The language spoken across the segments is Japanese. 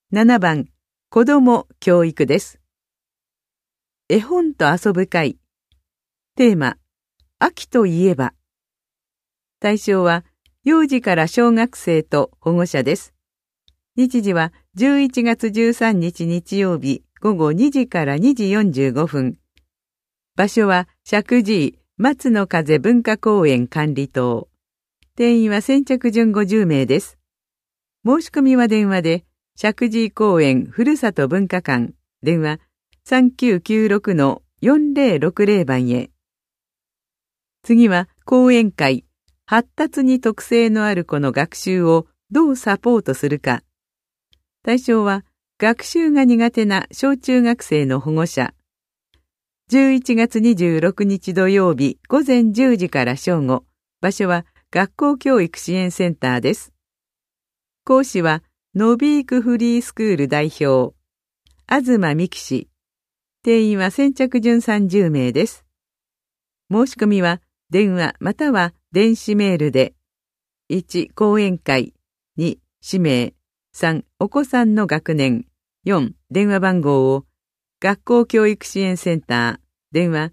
7番、子ども教育です。絵本と遊ぶ会。テーマ、秋といえば。対象は、幼児から小学生と保護者です。日時は11月13日日曜日午後2時から2時45分。場所は石神井松の風文化公園管理棟。定員は先着順50名です。申し込みは電話で、石神井公園ふるさと文化館、電話3996-4060番へ。次は講演会、発達に特性のある子の学習をどうサポートするか。対象は学習が苦手な小中学生の保護者。11月26日土曜日午前10時から正午。場所は学校教育支援センターです。講師はノビークフリースクール代表、東美希氏。定員は先着順30名です。申し込みは電話または電子メールで、1、講演会、2、氏名、3、お子さんの学年、4、電話番号を、学校教育支援センター、電話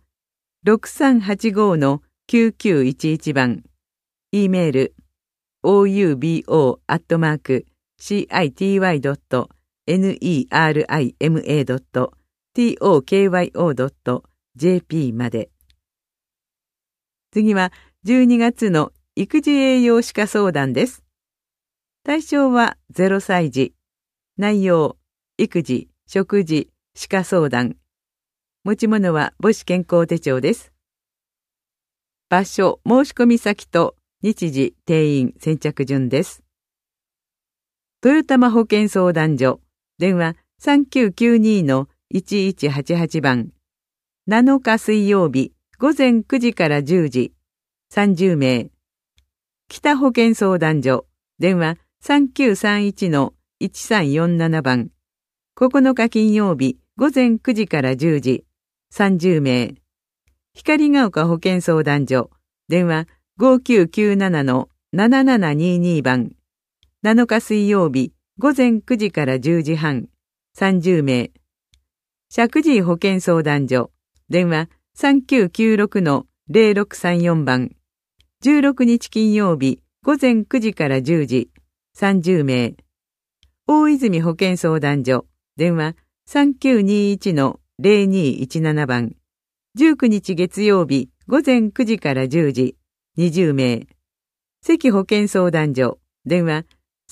6385-9911番、E メール、oubo@city.nerima.tokyo.jp まで。次は12月の育児栄養歯科相談です。対象は0歳児。内容、育児、食事、歯科相談。持ち物は母子健康手帳です。場所、申し込み先と日時、定員、先着順です。豊玉保健相談所、電話3992-1188番。7日水曜日、午前9時から10時、30名。北保健相談所、電話3931-1347番。9日金曜日、午前9時から10時、30名。光が丘保健相談所、電話5997-7722番。7日水曜日、午前9時から10時半、30名。石神井保健相談所、電話3996-0634番。16日金曜日、午前9時から10時、30名。大泉保健相談所、電話3921-0217番。19日月曜日、午前9時から10時、20名。関保健相談所、電話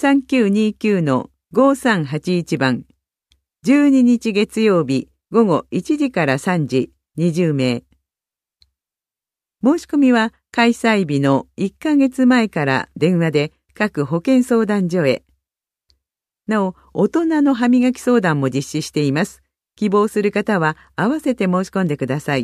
3929-5381番。12日月曜日、午後1時から3時、20名。申し込みは開催日の1ヶ月前から電話で各保健相談所へ。なお、大人の歯磨き相談も実施しています。希望する方は合わせて申し込んでください。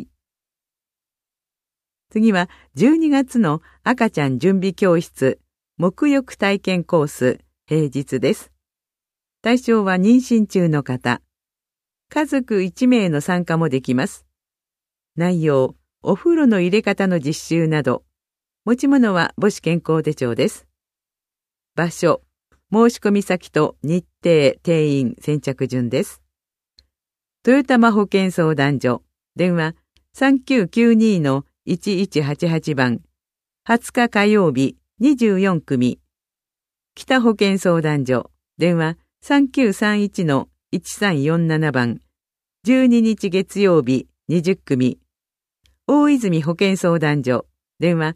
次は12月の赤ちゃん準備教室、沐浴体験コース、平日です。対象は妊娠中の方。家族1名の参加もできます。内容、お風呂の入れ方の実習など。持ち物は母子健康手帳です。場所、申し込み先と日程、定員、先着順です。豊玉保健相談所、電話3992-1188番。20日火曜日、24組。北保健相談所、電話3931-1347番。12日月曜日、20組。大泉保健相談所、電話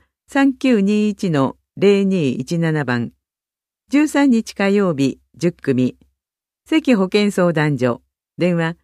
3921-0217番。13日火曜日、10組。関保健相談所、電話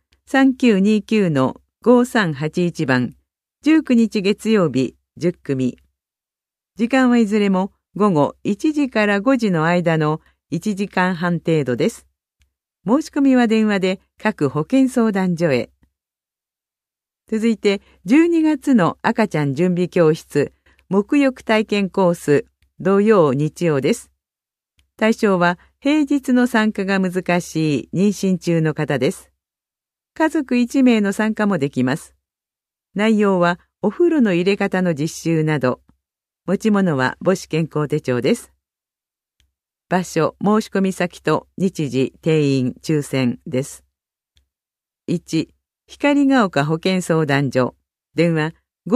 3929-5381番。19日月曜日、10組。時間はいずれも午後1時から5時の間の1時間半程度です。申し込みは電話で各保健相談所へ。続いて12月の赤ちゃん準備教室、沐浴体験コース、土曜日曜です。対象は平日の参加が難しい妊娠中の方です。家族1名の参加もできます。内容はお風呂の入れ方の実習など。持ち物は母子健康手帳です。 場所、申込先と日時、定員、抽選です。1、光が丘保健相談所、電話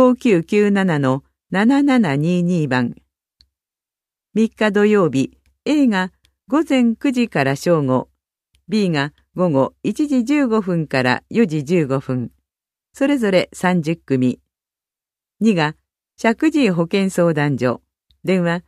5997-7722番。3日土曜日、A が午前9時から正午、B が午後1時15分から4時15分、それぞれ30組。2が石神井保健相談所、電話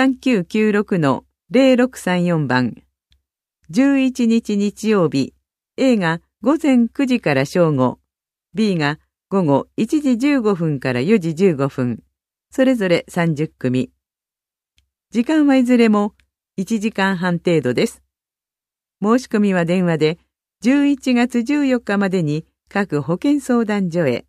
3996-0634番。11日日曜日、A が午前9時から正午、B が午後1時15分から4時15分、それぞれ30組。時間はいずれも1時間半程度です。申し込みは電話で11月14日までに各保健相談所へ。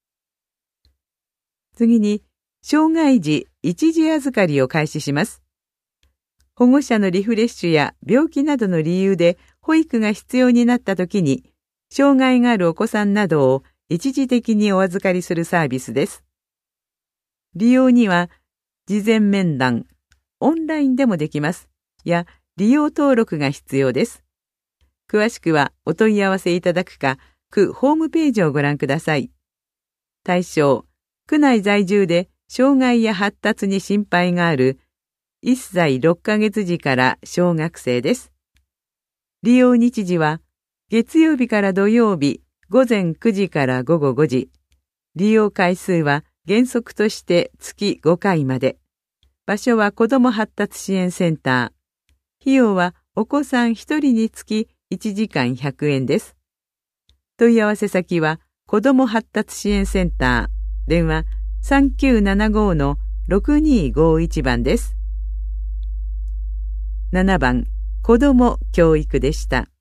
次に、障害児一時預かりを開始します。保護者のリフレッシュや病気などの理由で保育が必要になったときに、障害があるお子さんなどを一時的にお預かりするサービスです。利用には、事前面談、オンラインでもできます。や、利用登録が必要です。詳しくはお問い合わせいただくか、区ホームページをご覧ください。対象、区内在住で障害や発達に心配がある1歳6ヶ月児から小学生です。利用日時は月曜日から土曜日午前9時から午後5時。利用回数は原則として月5回まで。場所は子ども発達支援センター。費用はお子さん1人につき1時間100円です。問い合わせ先は子ども発達支援センター。電話3975-6251番です。7番、子ども教育でした。